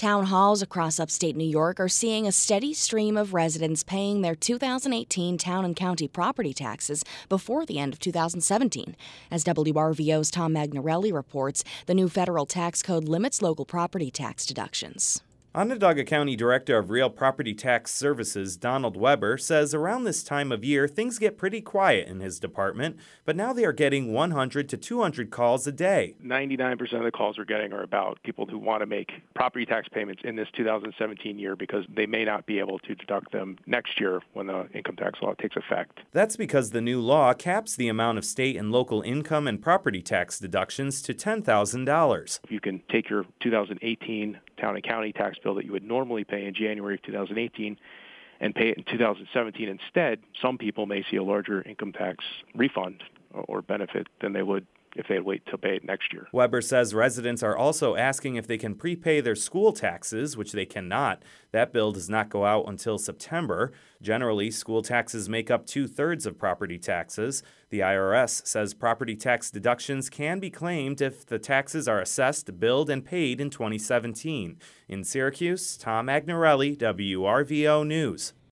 Town halls across upstate New York are seeing a steady stream of residents paying their 2018 town and county property taxes before the end of 2017. As WRVO's Tom Magnarelli reports, the new federal tax code limits local property tax deductions. Onondaga County Director of Real Property Tax Services, Donald Weber, says around this time of year things get pretty quiet in his department, but now they are getting 100 to 200 calls a day. 99% of the calls we're getting are about people who want to make property tax payments in this 2017 year because they may not be able to deduct them next year when the income tax law takes effect. That's because the new law caps the amount of state and local income and property tax deductions to $10,000. You can take your 2018 town and county tax bill that you would normally pay in January of 2018 and pay it in 2017 instead. Some people may see a larger income tax refund or benefit than they would if they'd wait to pay it next year. Weber says residents are also asking if they can prepay their school taxes, which they cannot. That bill does not go out until September. Generally, school taxes make up 2/3 of property taxes. The IRS says property tax deductions can be claimed if the taxes are assessed, billed, and paid in 2017. In Syracuse, Tom Magnarelli, WRVO News.